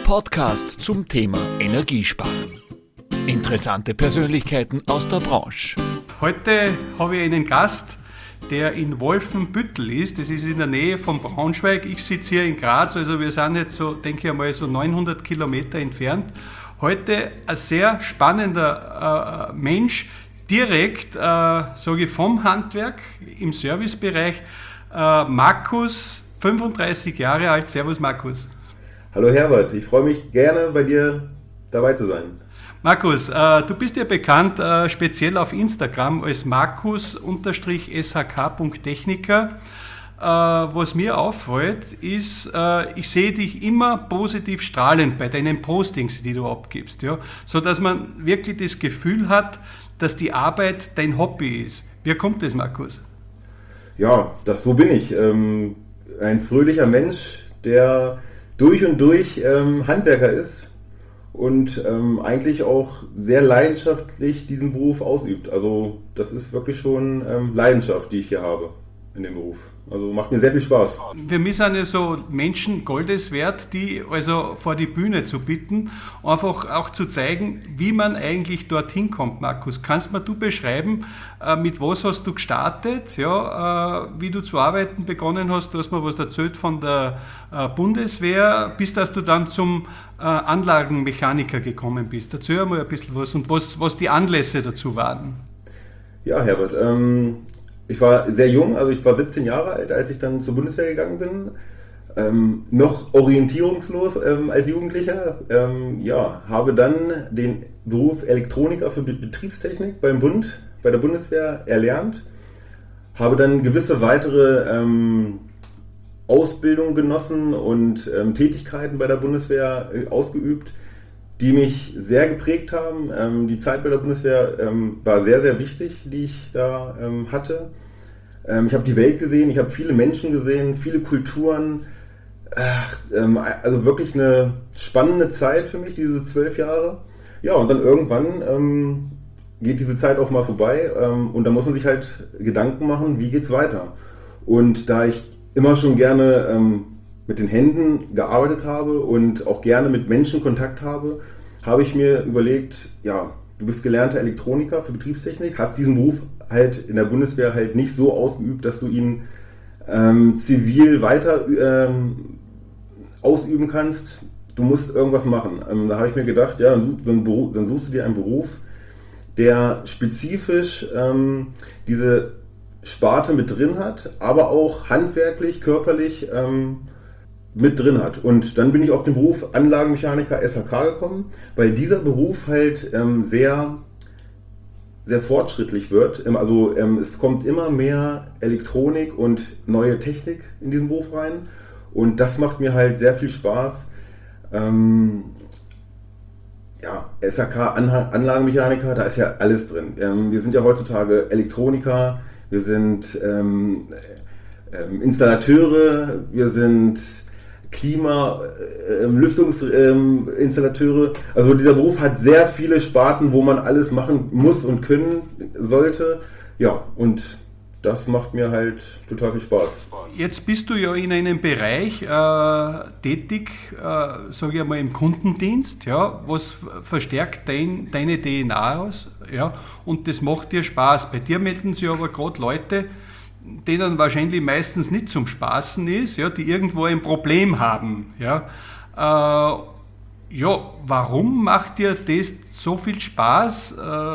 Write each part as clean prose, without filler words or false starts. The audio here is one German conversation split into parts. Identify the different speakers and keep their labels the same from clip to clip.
Speaker 1: Podcast zum Thema Energiesparen. Interessante Persönlichkeiten aus der Branche.
Speaker 2: Heute habe ich einen Gast, der in Wolfenbüttel ist. Das ist in der Nähe von Braunschweig. Ich sitze hier in Graz, also wir sind jetzt so, denke ich einmal, so 900 Kilometer entfernt. Heute ein sehr spannender Mensch, direkt, sage ich, vom Handwerk im Servicebereich. Markus, 35 Jahre alt. Servus Markus.
Speaker 3: Hallo Herbert, ich freue mich gerne bei dir dabei zu sein.
Speaker 2: Markus, du bist ja bekannt speziell auf Instagram als Markus_shk.techniker. Was mir auffällt, ist, ich sehe dich immer positiv strahlend bei deinen Postings, die du abgibst, ja? So dass man wirklich das Gefühl hat, dass die Arbeit dein Hobby ist. Wie kommt das, Markus?
Speaker 3: Ja, so bin ich. Ein fröhlicher Mensch, der durch und durch Handwerker ist und eigentlich auch sehr leidenschaftlich diesen Beruf ausübt. Also das ist wirklich schon Leidenschaft, die ich hier habe in dem Beruf. Also macht mir sehr viel Spaß.
Speaker 2: Für mich sind ja so Menschen Goldes wert, die also vor die Bühne zu bitten, einfach auch zu zeigen, wie man eigentlich dorthin kommt, Markus. Kannst du beschreiben, mit was hast du gestartet, ja, wie du zu arbeiten begonnen hast? Du hast mir was erzählt von der Bundeswehr, bis dass du dann zum Anlagenmechaniker gekommen bist. Erzähl mal ein bisschen was und was die Anlässe dazu waren.
Speaker 3: Ja, Herbert, ich war sehr jung, also ich war 17 Jahre alt, als ich dann zur Bundeswehr gegangen bin. Noch orientierungslos als Jugendlicher. Habe dann den Beruf Elektroniker für Betriebstechnik beim Bund, bei der Bundeswehr erlernt. Habe dann gewisse weitere Ausbildung genossen und Tätigkeiten bei der Bundeswehr ausgeübt, die mich sehr geprägt haben. Die Zeit bei der Bundeswehr war sehr, sehr wichtig, die ich da hatte. Ich habe die Welt gesehen, ich habe viele Menschen gesehen, viele Kulturen. Also wirklich eine spannende Zeit für mich, diese 12 Jahre. Ja, und dann irgendwann geht diese Zeit auch mal vorbei und da muss man sich halt Gedanken machen, wie geht's weiter. Und da ich immer schon gerne mit den Händen gearbeitet habe und auch gerne mit Menschen Kontakt habe, habe ich mir überlegt, ja, du bist gelernter Elektroniker für Betriebstechnik, hast diesen Beruf halt in der Bundeswehr halt nicht so ausgeübt, dass du ihn zivil weiter ausüben kannst. Du musst irgendwas machen. Da habe ich mir gedacht, ja, dann suchst du dir einen Beruf, der spezifisch diese Sparte mit drin hat, aber auch handwerklich, körperlich mit drin hat. Und dann bin ich auf den Beruf Anlagenmechaniker SHK gekommen, weil dieser Beruf halt sehr, sehr fortschrittlich wird. Also es kommt immer mehr Elektronik und neue Technik in diesen Beruf rein und das macht mir halt sehr viel Spaß. SHK Anlagenmechaniker, da ist ja alles drin. Wir sind ja heutzutage Elektroniker, wir sind Installateure, wir sind Lüftungsinstallateure. Also dieser Beruf hat sehr viele Sparten, wo man alles machen muss und können sollte. Ja, und das macht mir halt total viel Spaß.
Speaker 2: Jetzt bist du ja in einem Bereich tätig, sage ich einmal im Kundendienst, ja, was verstärkt deine DNA aus, ja, und das macht dir Spaß. Bei dir melden sich aber gerade Leute, denen wahrscheinlich meistens nicht zum Spaßen ist, ja, die irgendwo ein Problem haben. Ja. Warum macht dir das so viel Spaß?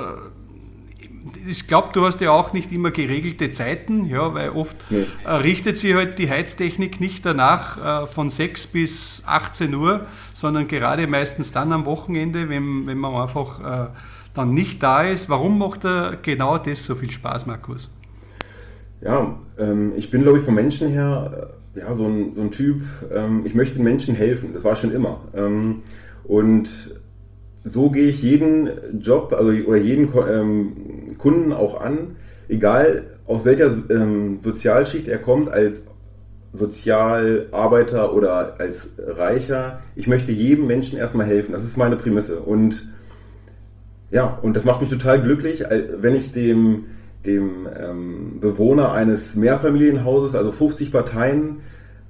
Speaker 2: Ich glaube, du hast ja auch nicht immer geregelte Zeiten, ja, weil oft richtet sich halt die Heiztechnik nicht danach von 6 bis 18 Uhr, sondern gerade meistens dann am Wochenende, wenn man einfach dann nicht da ist. Warum macht genau das so viel Spaß, Markus?
Speaker 3: Ja, ich bin, glaube ich, vom Menschen her so ein Typ, ich möchte den Menschen helfen, das war schon immer. Und so gehe ich jeden Job oder jeden Kunden auch an, egal aus welcher Sozialschicht er kommt, als Sozialarbeiter oder als Reicher. Ich möchte jedem Menschen erstmal helfen, das ist meine Prämisse. Und das macht mich total glücklich, wenn ich dem Bewohner eines Mehrfamilienhauses, also 50 Parteien,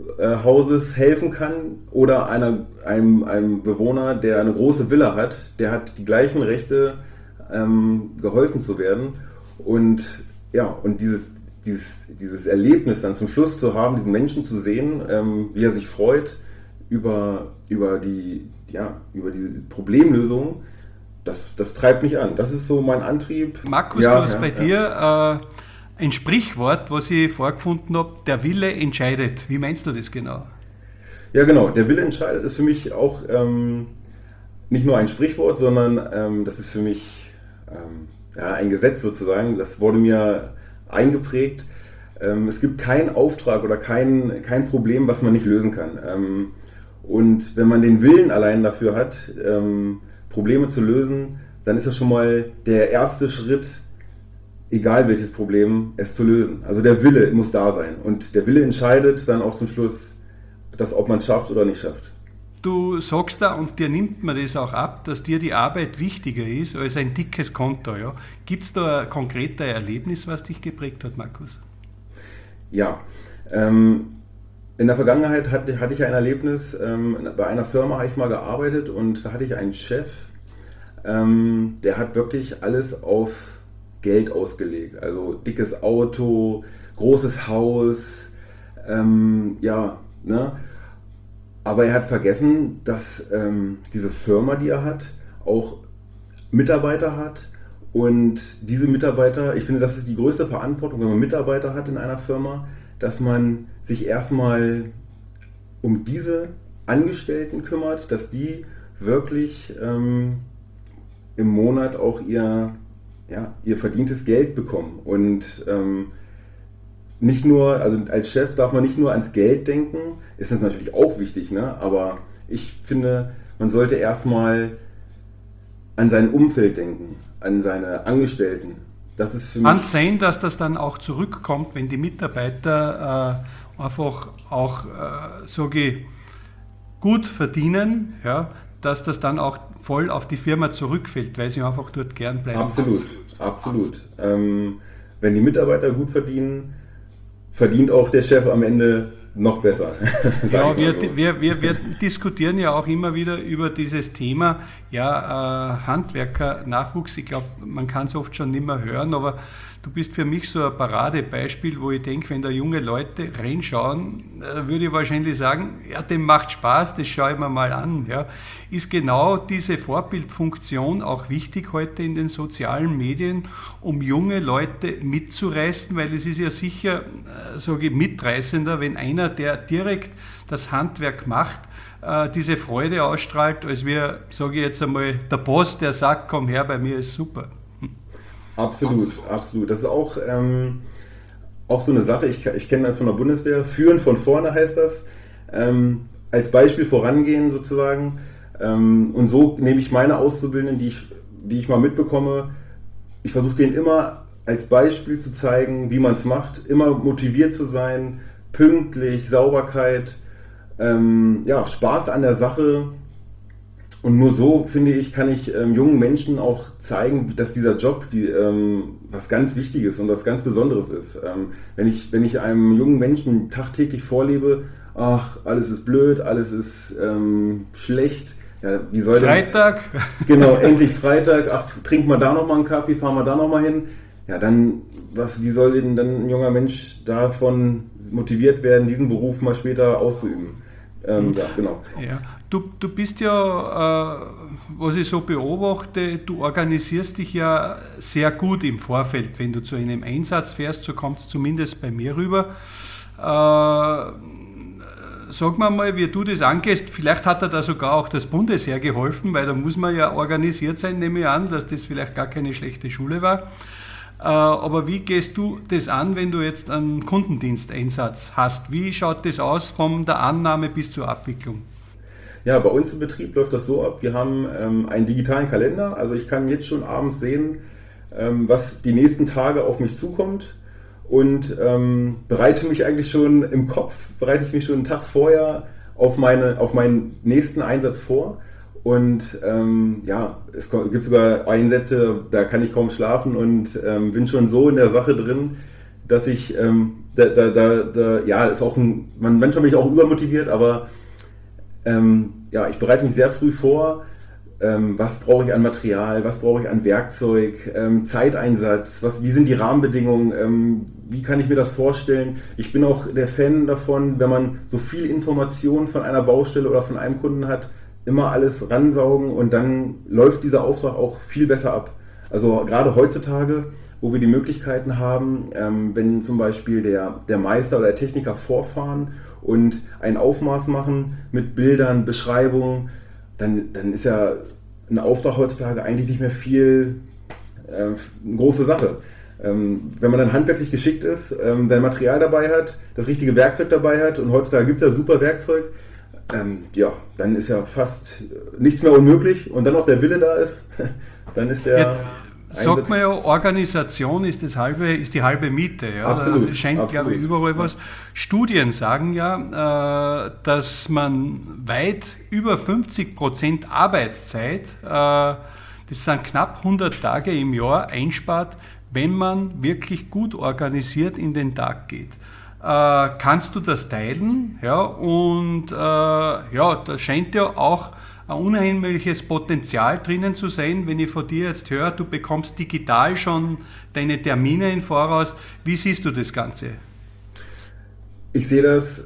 Speaker 3: Hauses helfen kann oder einem Bewohner, der eine große Villa hat, der hat die gleichen Rechte, geholfen zu werden. Und ja, und dieses Erlebnis dann zum Schluss zu haben, diesen Menschen zu sehen, wie er sich freut über diese Problemlösung, das treibt mich an. Das ist so mein Antrieb.
Speaker 2: Markus,
Speaker 3: ja,
Speaker 2: du hast bei dir ein Sprichwort, was ich vorgefunden habe, der Wille entscheidet. Wie meinst du das genau?
Speaker 3: Ja, genau, der Wille entscheidet ist für mich auch nicht nur ein Sprichwort, sondern das ist für mich ein Gesetz sozusagen. Das wurde mir eingeprägt. Es gibt keinen Auftrag oder kein Problem, was man nicht lösen kann. Und wenn man den Willen allein dafür hat, Probleme zu lösen, dann ist das schon mal der erste Schritt, egal welches Problem, es zu lösen. Also der Wille muss da sein. Und der Wille entscheidet dann auch zum Schluss, ob man es schafft oder nicht schafft.
Speaker 2: Du sagst da, und dir nimmt man das auch ab, dass dir die Arbeit wichtiger ist als ein dickes Konto. Ja? Gibt es da ein konkretes Erlebnis, was dich geprägt hat, Markus?
Speaker 3: Ja, in der Vergangenheit hatte ich ein Erlebnis, bei einer Firma habe ich mal gearbeitet und da hatte ich einen Chef, der hat wirklich alles auf Geld ausgelegt. Also dickes Auto, großes Haus, aber er hat vergessen, dass diese Firma, die er hat, auch Mitarbeiter hat. Und diese Mitarbeiter, ich finde, das ist die größte Verantwortung, wenn man Mitarbeiter hat in einer Firma, dass man sich erstmal um diese Angestellten kümmert, dass die wirklich im Monat auch ihr verdientes Geld bekommen. Und nicht nur, also als Chef darf man nicht nur ans Geld denken, ist das natürlich auch wichtig, ne? Aber ich finde, man sollte erstmal an sein Umfeld denken, an seine Angestellten. Das ist für mich.
Speaker 2: Kann es sein, dass das dann auch zurückkommt, wenn die Mitarbeiter einfach auch, gut verdienen, ja, dass das dann auch voll auf die Firma zurückfällt, weil sie einfach dort gern bleiben.
Speaker 3: Absolut. Wenn die Mitarbeiter gut verdienen, verdient auch der Chef am Ende noch besser.
Speaker 2: Ja, wir diskutieren ja auch immer wieder über dieses Thema, Handwerker-Nachwuchs. Ich glaube, man kann es oft schon nicht mehr hören, aber du bist für mich so ein Paradebeispiel, wo ich denke, wenn da junge Leute reinschauen, würde ich wahrscheinlich sagen, ja, dem macht Spaß, das schaue ich mir mal an. Ja. Ist genau diese Vorbildfunktion auch wichtig heute in den sozialen Medien, um junge Leute mitzureißen, weil es ist ja sicher, mitreißender, wenn einer, der direkt das Handwerk macht, diese Freude ausstrahlt, als wir, sage ich jetzt einmal, der Boss, der sagt, komm her, bei mir ist super.
Speaker 3: Absolut. Das ist auch so eine Sache, ich kenne das von der Bundeswehr, führen von vorne heißt das, als Beispiel vorangehen sozusagen. Und so nehme ich meine Auszubildenden, die ich mal mitbekomme, ich versuche denen immer als Beispiel zu zeigen, wie man es macht, immer motiviert zu sein, pünktlich, Sauberkeit, Spaß an der Sache. Und nur so, finde ich, kann ich jungen Menschen auch zeigen, dass dieser Job was ganz Wichtiges und was ganz Besonderes ist. Wenn ich einem jungen Menschen tagtäglich vorlebe, ach, alles ist blöd, alles ist schlecht. Ja, wie soll
Speaker 2: Freitag?
Speaker 3: Genau, endlich Freitag. Ach, trink mal da nochmal einen Kaffee, fahr mal da nochmal hin. Ja, dann, wie soll denn dann ein junger Mensch davon motiviert werden, diesen Beruf mal später auszuüben? Genau.
Speaker 2: Ja. Du bist ja, was ich so beobachte, du organisierst dich ja sehr gut im Vorfeld. Wenn du zu einem Einsatz fährst, so kommt es zumindest bei mir rüber. Sag mal, wie du das angehst. Vielleicht hat da sogar auch das Bundesheer geholfen, weil da muss man ja organisiert sein, nehme ich an, dass das vielleicht gar keine schlechte Schule war. Aber wie gehst du das an, wenn du jetzt einen Kundendiensteinsatz hast? Wie schaut das aus von der Annahme bis zur Abwicklung?
Speaker 3: Ja, bei uns im Betrieb läuft das so ab, wir haben einen digitalen Kalender, also ich kann jetzt schon abends sehen, was die nächsten Tage auf mich zukommt und bereite mich schon einen Tag vorher auf meinen nächsten Einsatz vor. Und es gibt sogar Einsätze, da kann ich kaum schlafen und bin schon so in der Sache drin, dass ich, ja, ist auch manchmal bin ich auch übermotiviert, aber ja, ich bereite mich sehr früh vor. Was brauche ich an Material, was brauche ich an Werkzeug, Zeiteinsatz, wie sind die Rahmenbedingungen, wie kann ich mir das vorstellen? Ich bin auch der Fan davon, wenn man so viel Informationen von einer Baustelle oder von einem Kunden hat, immer alles ransaugen und dann läuft dieser Auftrag auch viel besser ab. Also gerade heutzutage, wo wir die Möglichkeiten haben, wenn zum Beispiel der Meister oder der Techniker vorfahren und ein Aufmaß machen mit Bildern, Beschreibungen, dann ist ja ein Auftrag heutzutage eigentlich nicht mehr viel eine große Sache. Wenn man dann handwerklich geschickt ist, sein Material dabei hat, das richtige Werkzeug dabei hat und heutzutage gibt es ja super Werkzeug, ja, dann ist ja fast nichts mehr unmöglich und dann noch der Wille da ist, dann ist der...
Speaker 2: Jetzt sagt man ja, Organisation ist die halbe Miete. Ja?
Speaker 3: Absolut.
Speaker 2: Das scheint, glaube ich, überall was. Studien sagen ja, dass man weit über 50% Arbeitszeit, das sind knapp 100 Tage im Jahr, einspart, wenn man wirklich gut organisiert in den Tag geht. Kannst du das teilen? Ja, und ja, da scheint ja auch ein unheimliches Potenzial drinnen zu sein, wenn ich von dir jetzt höre, du bekommst digital schon deine Termine im Voraus. Wie siehst du das Ganze?
Speaker 3: Ich sehe das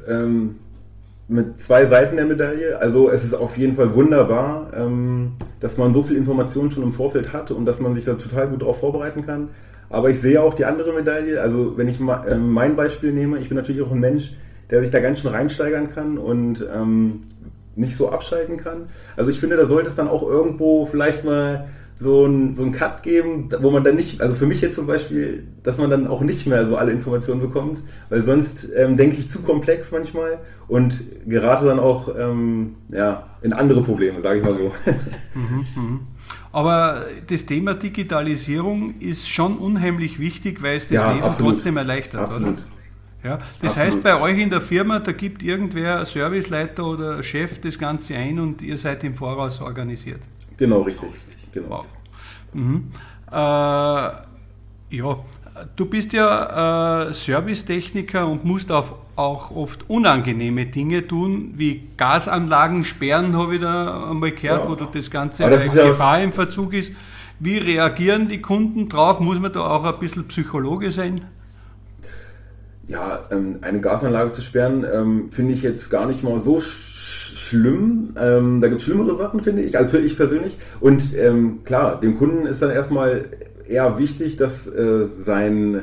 Speaker 3: mit zwei Seiten der Medaille. Also es ist auf jeden Fall wunderbar, dass man so viel Informationen schon im Vorfeld hat und dass man sich da total gut darauf vorbereiten kann. Aber ich sehe auch die andere Medaille. Also wenn ich mein Beispiel nehme, ich bin natürlich auch ein Mensch, der sich da ganz schön reinsteigern kann und nicht so abschalten kann. Also ich finde, da sollte es dann auch irgendwo vielleicht mal so einen Cut geben, wo man dann nicht, also für mich jetzt zum Beispiel, dass man dann auch nicht mehr so alle Informationen bekommt, weil sonst denke ich zu komplex manchmal und gerate dann auch ja, in andere Probleme, sage ich mal so.
Speaker 2: Aber das Thema Digitalisierung ist schon unheimlich wichtig, weil es das
Speaker 3: Ja,
Speaker 2: Leben
Speaker 3: absolut.
Speaker 2: trotzdem erleichtert,
Speaker 3: Absolut.
Speaker 2: oder? Ja, das
Speaker 3: Absolut.
Speaker 2: heißt, bei euch in der Firma, da gibt irgendwer, Serviceleiter oder Chef, das Ganze ein und ihr seid im Voraus organisiert.
Speaker 3: Genau, richtig. Genau.
Speaker 2: Wow. Ja, du bist ja Servicetechniker und musst auch oft unangenehme Dinge tun, wie Gasanlagen sperren, habe ich da einmal gehört,
Speaker 3: Ja.
Speaker 2: wo das Ganze
Speaker 3: Aber das ist ja-
Speaker 2: Gefahr im Verzug ist. Wie reagieren die Kunden drauf? Muss man da auch ein bisschen Psychologe sein?
Speaker 3: Ja, eine Gasanlage zu sperren, finde ich jetzt gar nicht mal so schlimm. Da gibt es schlimmere Sachen, finde ich, also für ich persönlich. Und klar, dem Kunden ist dann erstmal eher wichtig, dass sein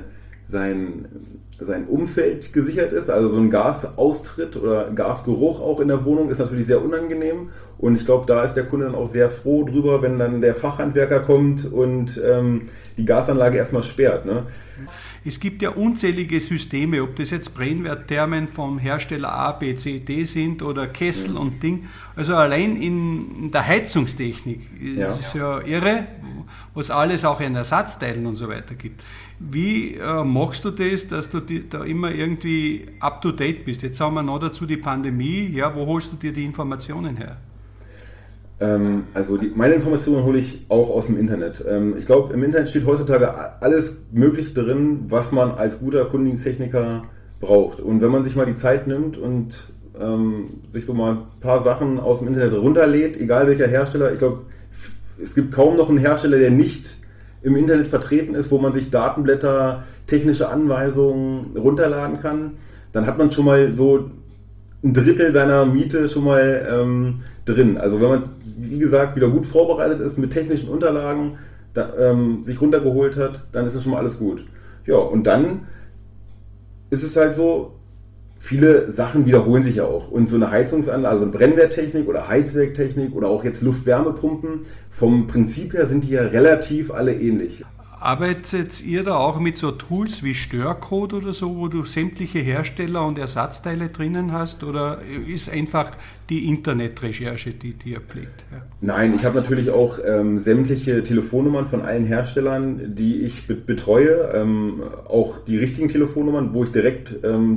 Speaker 3: Umfeld gesichert ist. Also so ein Gasaustritt oder Gasgeruch auch in der Wohnung ist natürlich sehr unangenehm. Und ich glaube, da ist der Kunde dann auch sehr froh drüber, wenn dann der Fachhandwerker kommt und die Gasanlage erstmal sperrt. Ne?
Speaker 2: Es gibt ja unzählige Systeme, ob das jetzt Brennwertthermen vom Hersteller A, B, C, D sind oder Kessel und Ding. Also allein in der Heizungstechnik ist es ja irre, was alles auch in Ersatzteilen und so weiter gibt. Wie machst du das, dass du da immer irgendwie up-to-date bist? Jetzt haben wir noch dazu die Pandemie. Ja, wo holst du dir die Informationen her?
Speaker 3: Also meine Informationen hole ich auch aus dem Internet. Ich glaube, im Internet steht heutzutage alles Mögliche drin, was man als guter Kundendiensttechniker braucht. Und wenn man sich mal die Zeit nimmt und sich so mal ein paar Sachen aus dem Internet runterlädt, egal welcher Hersteller, ich glaube, es gibt kaum noch einen Hersteller, der nicht im Internet vertreten ist, wo man sich Datenblätter, technische Anweisungen runterladen kann, dann hat man schon mal so ein Drittel seiner Miete schon mal drin. Also wenn man, wie gesagt, wieder gut vorbereitet ist mit technischen Unterlagen, sich runtergeholt hat, dann ist es schon mal alles gut. Ja, und dann ist es halt so, viele Sachen wiederholen sich ja auch. Und so eine Heizungsanlage, also Brennwerttechnik oder Heizwerktechnik oder auch jetzt Luft-Wärmepumpen, vom Prinzip her sind die ja relativ alle ähnlich.
Speaker 2: Arbeitet ihr da auch mit so Tools wie Störcode oder so, wo du sämtliche Hersteller und Ersatzteile drinnen hast? Oder ist einfach die Internetrecherche, die dir pflegt? Ja.
Speaker 3: Nein, ich habe natürlich auch sämtliche Telefonnummern von allen Herstellern, die ich betreue. Auch die richtigen Telefonnummern, wo ich direkt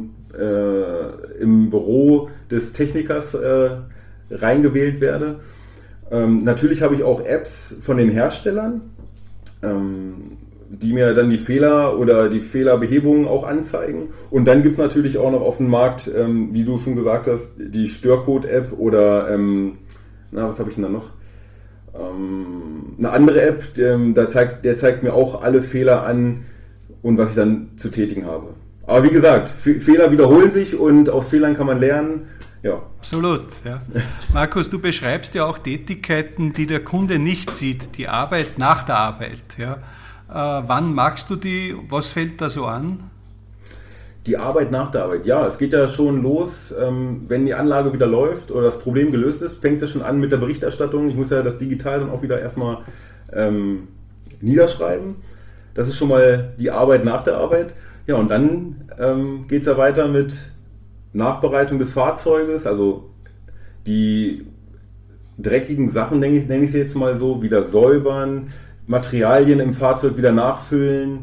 Speaker 3: im Büro des Technikers reingewählt werde. Natürlich habe ich auch Apps von den Herstellern. die mir dann die Fehler oder die Fehlerbehebungen auch anzeigen. Und dann gibt es natürlich auch noch auf dem Markt, wie du schon gesagt hast, die Störcode-App oder, was habe ich denn da noch? Eine andere App, der zeigt mir auch alle Fehler an und was ich dann zu tätigen habe. Aber wie gesagt, Fehler wiederholen sich und aus Fehlern kann man lernen. Ja.
Speaker 2: Absolut. Ja. Markus, du beschreibst ja auch Tätigkeiten, die der Kunde nicht sieht, die Arbeit nach der Arbeit. Ja. Wann magst du die? Was fällt da so an?
Speaker 3: Die Arbeit nach der Arbeit, ja, es geht ja schon los, wenn die Anlage wieder läuft oder das Problem gelöst ist, fängt es ja schon an mit der Berichterstattung. Ich muss ja das digital dann auch wieder erstmal niederschreiben. Das ist schon mal die Arbeit nach der Arbeit. Ja, und dann geht es ja weiter mit Nachbereitung des Fahrzeuges, also die dreckigen Sachen, nenne ich sie jetzt mal so, wieder säubern, Materialien im Fahrzeug wieder nachfüllen.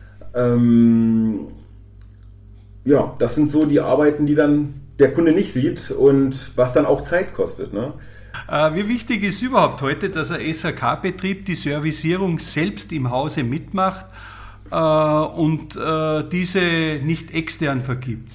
Speaker 3: Ja, das sind so die Arbeiten, die dann der Kunde nicht sieht und was dann auch Zeit kostet. Ne?
Speaker 2: Wie wichtig ist überhaupt heute, dass ein SHK-Betrieb die Servicierung selbst im Hause mitmacht und diese nicht extern vergibt?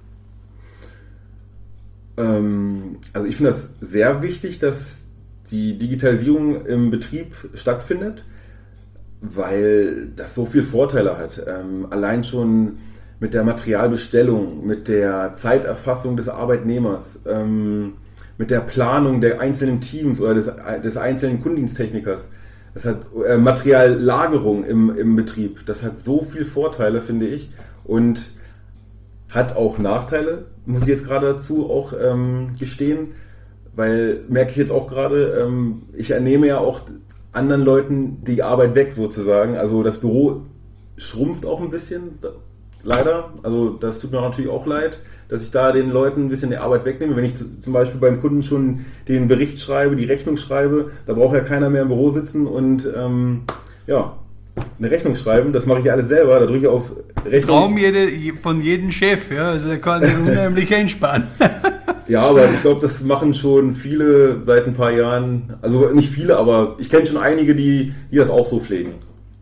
Speaker 3: Also ich finde das sehr wichtig, dass die Digitalisierung im Betrieb stattfindet, weil das so viele Vorteile hat. Allein schon mit der Materialbestellung, mit der Zeiterfassung des Arbeitnehmers, mit der Planung der einzelnen Teams oder des einzelnen Kundendiensttechnikers. Das hat Materiallagerung im Betrieb. Das hat so viele Vorteile, finde ich, und hat auch Nachteile, muss ich jetzt gerade dazu auch gestehen, weil merke ich jetzt auch gerade, ich ernehme ja auch anderen Leuten die Arbeit weg sozusagen. Also das Büro schrumpft auch ein bisschen, leider. Also das tut mir natürlich auch leid, dass ich da den Leuten ein bisschen die Arbeit wegnehme. Wenn ich zum Beispiel beim Kunden schon den Bericht schreibe, die Rechnung schreibe, da braucht ja keiner mehr im Büro sitzen und eine Rechnung schreiben. Das mache ich ja alles selber. Da drücke ich auf Rechnung.
Speaker 2: Traum von jedem Chef, ja, also er kann unheimlich einsparen.
Speaker 3: Ja, aber ich glaube, das machen schon viele seit ein paar Jahren. Also nicht viele, aber ich kenne schon einige, die das auch so pflegen.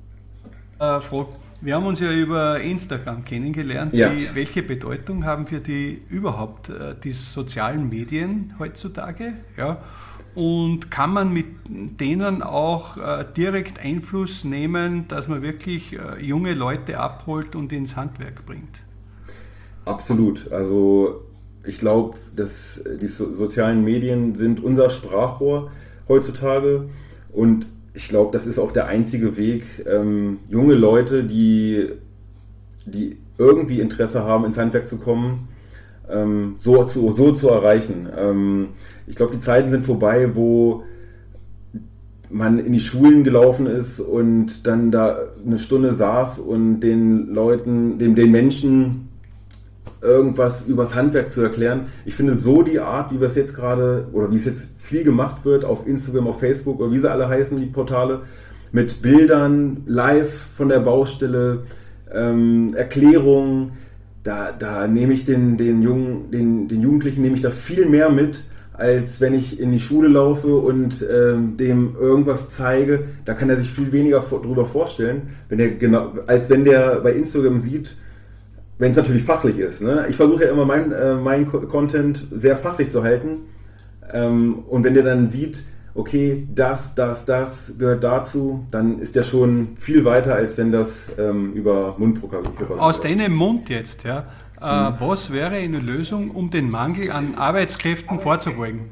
Speaker 2: Wir haben uns ja über Instagram kennengelernt.
Speaker 3: Ja.
Speaker 2: Welche Bedeutung haben für die überhaupt die sozialen Medien heutzutage? Ja? Und kann man mit denen auch direkt Einfluss nehmen, dass man wirklich junge Leute abholt und ins Handwerk bringt?
Speaker 3: Absolut. Also ich glaube, dass die sozialen Medien sind unser Sprachrohr heutzutage und ich glaube, das ist auch der einzige Weg, junge Leute, die irgendwie Interesse haben, ins Handwerk zu kommen, so zu erreichen. Ich glaube, die Zeiten sind vorbei, wo man in die Schulen gelaufen ist und dann da eine Stunde saß und den Menschen irgendwas übers Handwerk zu erklären. Ich finde so die Art, wie wir es jetzt gerade, oder wie es jetzt viel gemacht wird auf Instagram, auf Facebook oder wie sie alle heißen, die Portale, mit Bildern, live von der Baustelle, Erklärungen, da nehme ich den Jugendlichen nehme ich da viel mehr mit, als wenn ich in die Schule laufe und dem irgendwas zeige. Da kann er sich viel weniger drüber vorstellen, als wenn der bei Instagram sieht, wenn es natürlich fachlich ist. Ne? Ich versuche ja immer mein Content sehr fachlich zu halten. Und wenn der dann sieht, okay, das gehört dazu, dann ist der schon viel weiter, als wenn das über Mundpropaganda.
Speaker 2: Aus deinem Mund jetzt, ja. Was wäre eine Lösung, um den Mangel an Arbeitskräften vorzubeugen?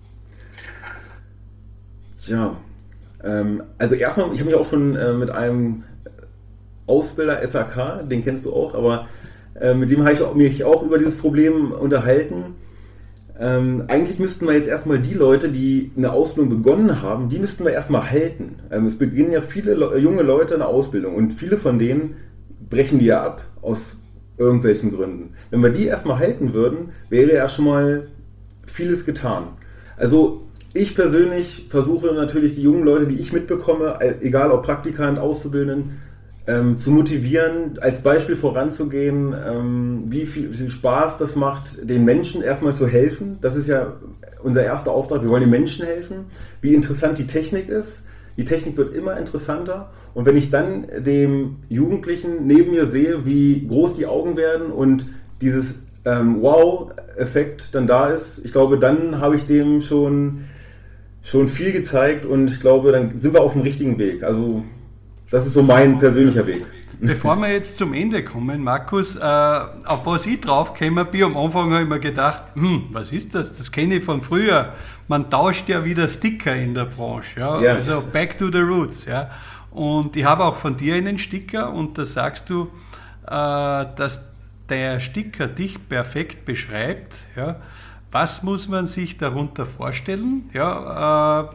Speaker 3: Tja, also erstmal, ich habe mich auch schon mit einem Ausbilder SHK, den kennst du auch, aber mit dem habe ich mich auch über dieses Problem unterhalten. Eigentlich müssten wir jetzt erstmal die Leute, die eine Ausbildung begonnen haben, die müssten wir erstmal halten. Es beginnen ja viele junge Leute eine Ausbildung und viele von denen brechen die ja ab aus irgendwelchen Gründen. Wenn wir die erstmal halten würden, wäre ja schon mal vieles getan. Also ich persönlich versuche natürlich die jungen Leute, die ich mitbekomme, egal ob Praktikant, Auszubildenden, zu motivieren, als Beispiel voranzugehen, wie viel Spaß das macht, den Menschen erstmal zu helfen. Das ist ja unser erster Auftrag. Wir wollen den Menschen helfen. Wie interessant die Technik ist, die Technik wird immer interessanter und wenn ich dann dem Jugendlichen neben mir sehe, wie groß die Augen werden und dieses Wow-Effekt dann da ist, ich glaube, dann habe ich dem schon viel gezeigt und ich glaube, dann sind wir auf dem richtigen Weg. Also das ist so mein persönlicher Weg.
Speaker 2: Bevor wir jetzt zum Ende kommen, Markus, auf was ich draufgekommen bin, am Anfang habe ich mir gedacht, was ist das? Das kenne ich von früher. Man tauscht ja wieder Sticker in der Branche, ja?
Speaker 3: Ja.
Speaker 2: Also back to the roots. Ja? Und ich habe auch von dir einen Sticker und da sagst du, dass der Sticker dich perfekt beschreibt. Ja? Was muss man sich darunter vorstellen? Ja,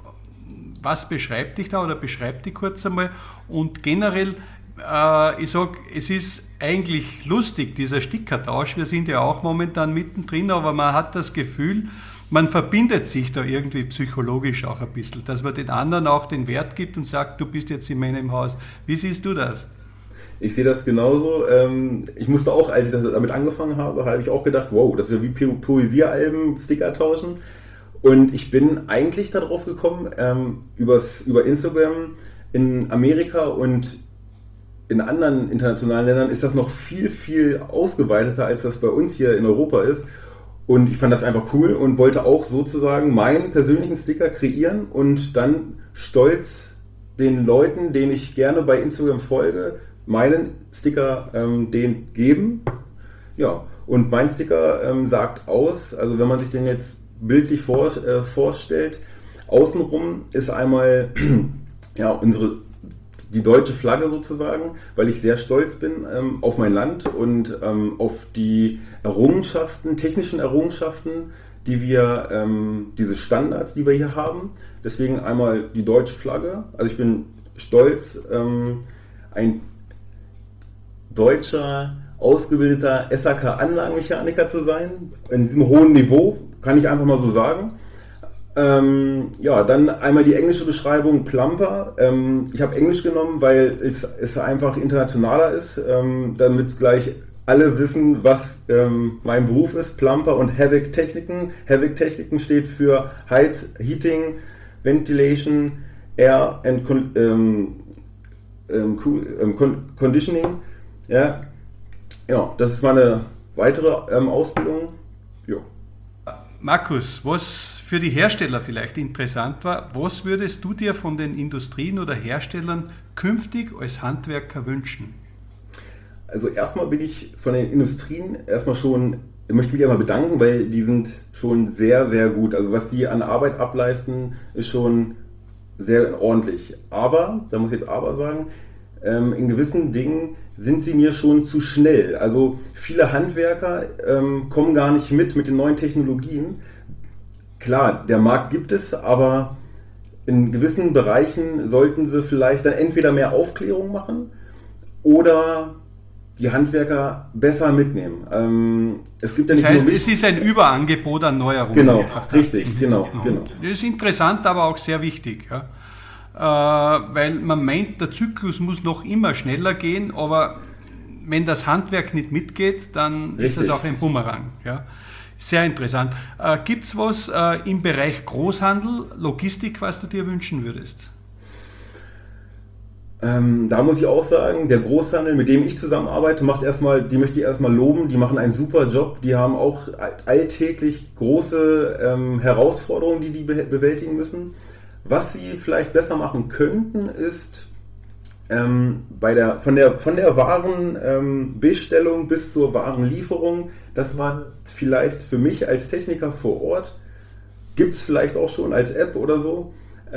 Speaker 2: was beschreibt dich da oder beschreibt dich kurz einmal? Und generell, ich sage, es ist eigentlich lustig, dieser Stickertausch. Wir sind ja auch momentan mittendrin, aber man hat das Gefühl, man verbindet sich da irgendwie psychologisch auch ein bisschen, dass man den anderen auch den Wert gibt und sagt, du bist jetzt in meinem Haus. Wie siehst du das?
Speaker 3: Ich sehe das genauso. Ich musste auch, als ich damit angefangen habe ich auch gedacht, wow, das ist ja wie Poesiealben, Sticker tauschen. Und ich bin eigentlich darauf gekommen, über Instagram in Amerika und in anderen internationalen Ländern ist das noch viel, viel ausgeweiteter, als das bei uns hier in Europa ist. Und ich fand das einfach cool und wollte auch sozusagen meinen persönlichen Sticker kreieren und dann stolz den Leuten, denen ich gerne bei Instagram folge, meinen Sticker denen geben. Ja, und mein Sticker sagt aus, also wenn man sich den jetzt bildlich vorstellt, außenrum ist einmal ja, die deutsche Flagge sozusagen, weil ich sehr stolz bin auf mein Land und auf die technischen Errungenschaften, diese Standards, die wir hier haben. Deswegen einmal die deutsche Flagge. Also ich bin stolz, ein deutscher, ausgebildeter SAK-Anlagenmechaniker zu sein. In diesem hohen Niveau, kann ich einfach mal so sagen. Ja, dann einmal die englische Beschreibung Plumper. Ich habe Englisch genommen, weil es einfach internationaler ist, damit gleich alle wissen, was mein Beruf ist. Plumper und Havoc Techniken. Havoc Techniken steht für Heating, Ventilation, Air and Conditioning. Ja, das ist meine weitere Ausbildung. Ja.
Speaker 2: Markus, was für die Hersteller vielleicht interessant war, was würdest du dir von den Industrien oder Herstellern künftig als Handwerker wünschen?
Speaker 3: Also erstmal bin ich von den Industrien möchte mich einmal bedanken, weil die sind schon sehr, sehr gut. Also was die an Arbeit ableisten, ist schon sehr ordentlich. Aber, da muss ich jetzt aber sagen, in gewissen Dingen sind sie mir schon zu schnell. Also viele Handwerker kommen gar nicht mit den neuen Technologien. Klar, der Markt gibt es, aber in gewissen Bereichen sollten sie vielleicht dann entweder mehr Aufklärung machen oder die Handwerker besser mitnehmen. Es gibt ja nicht
Speaker 2: das heißt,
Speaker 3: nur
Speaker 2: es ist ein Überangebot an Neuerungen.
Speaker 3: Genau, richtig, genau.
Speaker 2: Das ist interessant, aber auch sehr wichtig. Ja? Weil man meint, der Zyklus muss noch immer schneller gehen, aber wenn das Handwerk nicht mitgeht, dann ist das auch ein Bumerang. Ja? Sehr interessant. Gibt es was im Bereich Großhandel, Logistik, was du dir wünschen würdest?
Speaker 3: Da muss ich auch sagen, der Großhandel, mit dem ich zusammenarbeite, die möchte ich erstmal loben, die machen einen super Job, die haben auch alltäglich große Herausforderungen, die bewältigen müssen. Was sie vielleicht besser machen könnten, ist von der Warenbestellung bis zur Warenlieferung, dass man vielleicht für mich als Techniker vor Ort, gibt es vielleicht auch schon als App oder so,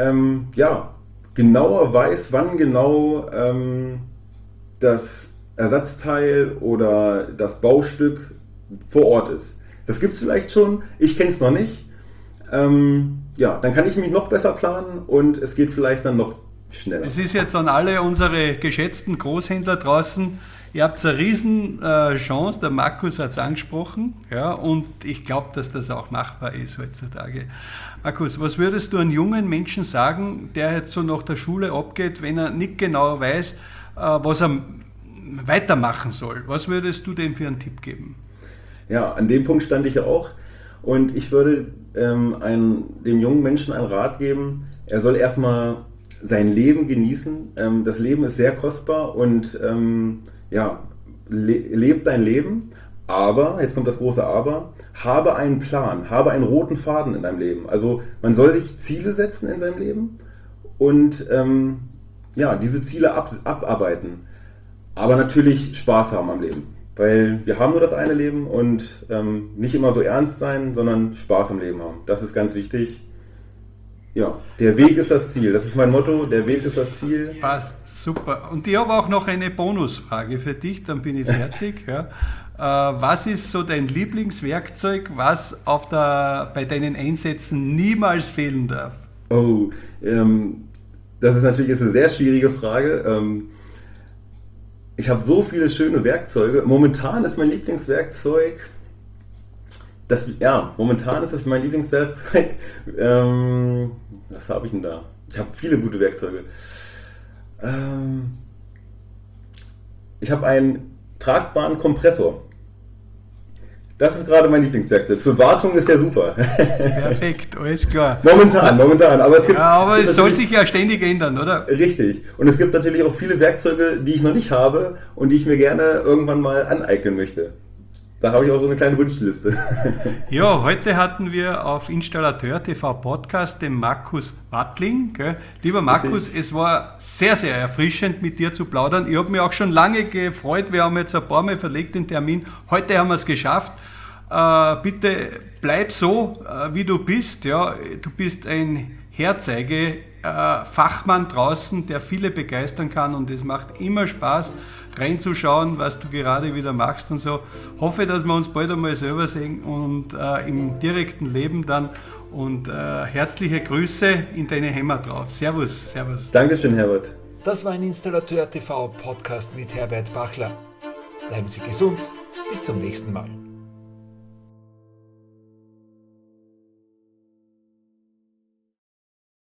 Speaker 3: genauer weiß, wann genau das Ersatzteil oder das Baustück vor Ort ist. Das gibt es vielleicht schon, ich kenne es noch nicht. Dann kann ich mich noch besser planen und es geht vielleicht dann noch schneller.
Speaker 2: Es ist jetzt an alle unsere geschätzten Großhändler draußen, ihr habt eine riesen Chance, der Markus hat es angesprochen, ja, und ich glaube, dass das auch machbar ist heutzutage. Markus, was würdest du einem jungen Menschen sagen, der jetzt so nach der Schule abgeht, wenn er nicht genau weiß, was er weitermachen soll? Was würdest du dem für einen Tipp geben?
Speaker 3: Ja, an dem Punkt stand ich ja auch. Und ich würde dem jungen Menschen einen Rat geben, er soll erstmal sein Leben genießen. Das Leben ist sehr kostbar und leb dein Leben, aber, jetzt kommt das große Aber, habe einen Plan, habe einen roten Faden in deinem Leben. Also man soll sich Ziele setzen in seinem Leben und diese Ziele abarbeiten. Aber natürlich Spaß haben am Leben, weil wir haben nur das eine Leben und nicht immer so ernst sein, sondern Spaß am Leben haben. Das ist ganz wichtig. Ja, der Weg ist das Ziel. Das ist mein Motto, der Weg ist das Ziel.
Speaker 2: Passt, super. Und ich habe auch noch eine Bonusfrage für dich, dann bin ich fertig. Ja. Was ist so dein Lieblingswerkzeug, was bei deinen Einsätzen niemals fehlen darf?
Speaker 3: Oh, das ist natürlich jetzt eine sehr schwierige Frage. Ich habe so viele schöne Werkzeuge. Momentan ist mein Lieblingswerkzeug, was habe ich denn da? Ich habe viele gute Werkzeuge. Ich habe einen tragbaren Kompressor. Das ist gerade mein Lieblingswerkzeug. Für Wartung ist ja super.
Speaker 2: Perfekt, alles klar.
Speaker 3: Momentan. Aber
Speaker 2: es soll sich ja ständig ändern, oder?
Speaker 3: Richtig. Und es gibt natürlich auch viele Werkzeuge, die ich noch nicht habe und die ich mir gerne irgendwann mal aneignen möchte. Da habe ich auch so eine kleine Wunschliste.
Speaker 2: Ja, heute hatten wir auf Installateur TV Podcast den Markus Wattling. Gell? Lieber Markus, es war sehr, sehr erfrischend mit dir zu plaudern. Ich habe mich auch schon lange gefreut. Wir haben jetzt ein paar Mal verlegt den Termin. Heute haben wir es geschafft. Bitte bleib so, wie du bist. Ja? Du bist ein Fachmann draußen, der viele begeistern kann und es macht immer Spaß, reinzuschauen, was du gerade wieder machst und so. Hoffe, dass wir uns bald einmal selber sehen und im direkten Leben dann und herzliche Grüße in deine Heimat drauf. Servus.
Speaker 3: Dankeschön, Herbert.
Speaker 1: Das war ein Installateur TV Podcast mit Herbert Bachler. Bleiben Sie gesund, bis zum nächsten Mal.